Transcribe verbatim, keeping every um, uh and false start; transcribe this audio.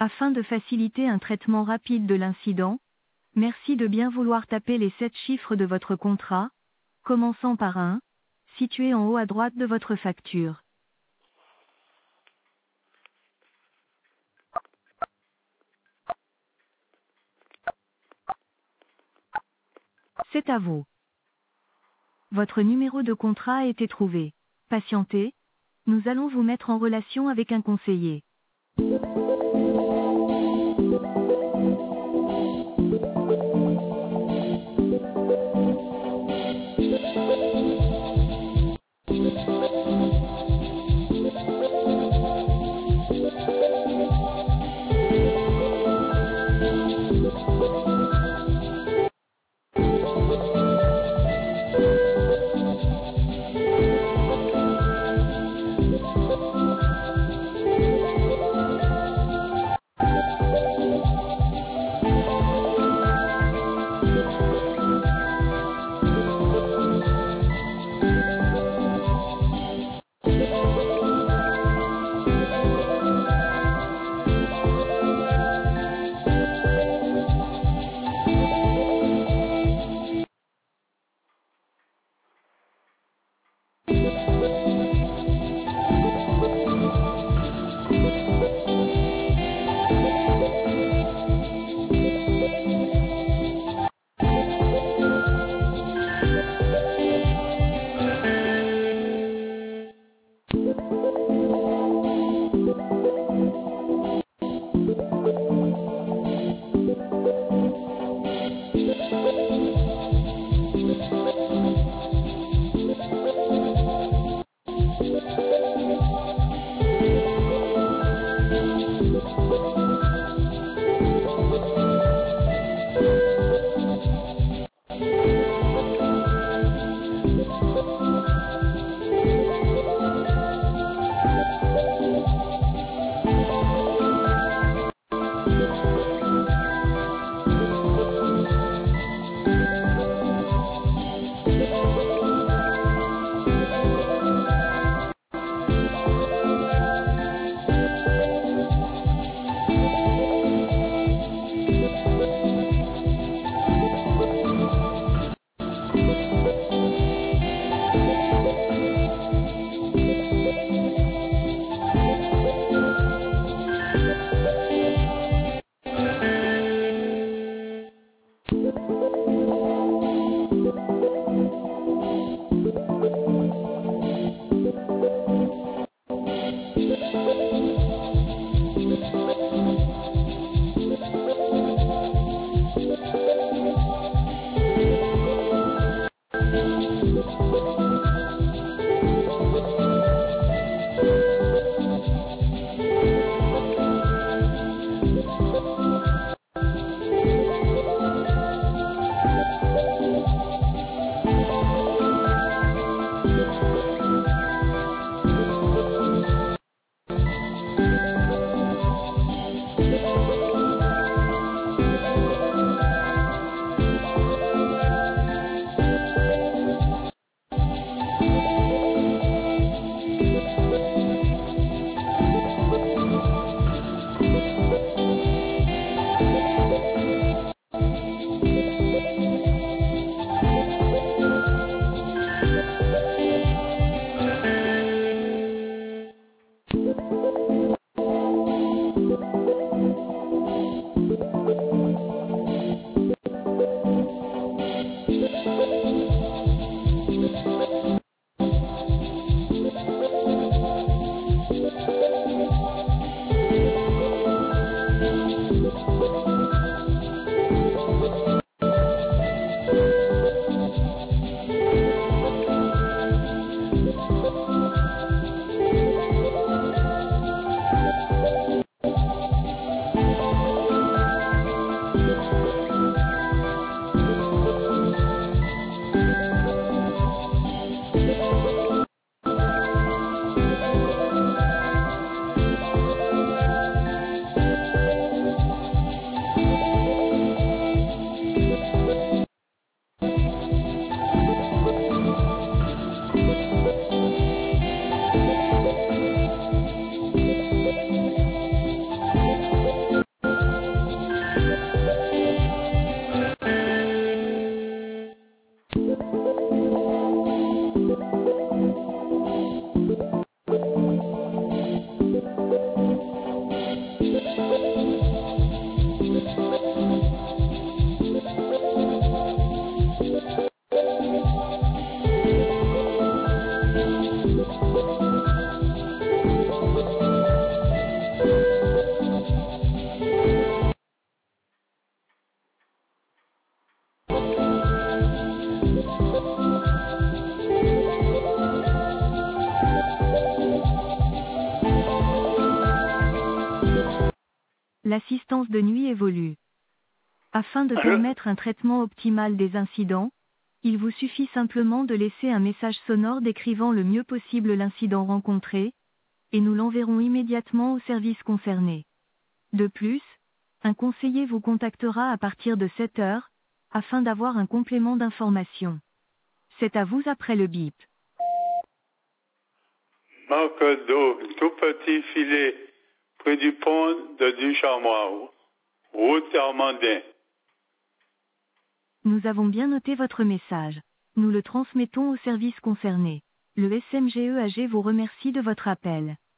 Afin de faciliter un traitement rapide de l'incident, merci de bien vouloir taper les sept chiffres de votre contrat, commençant par un, situé en haut à droite de votre facture. C'est à vous. Votre numéro de contrat a été trouvé. Patientez, nous allons vous mettre en relation avec un conseiller. L'assistance de nuit évolue. Afin de Allô? permettre un traitement optimal des incidents, il vous suffit simplement de laisser un message sonore décrivant le mieux possible l'incident rencontré, et nous l'enverrons immédiatement au service concerné. De plus, un conseiller vous contactera à partir de sept heures, afin d'avoir un complément d'information. C'est à vous après le bip. Marc d'eau, tout petit filet, près du pont de Ducharmois, route Armandin. Nous avons bien noté votre message. Nous le transmettons au service concerné. Le S M G E A G vous remercie de votre appel.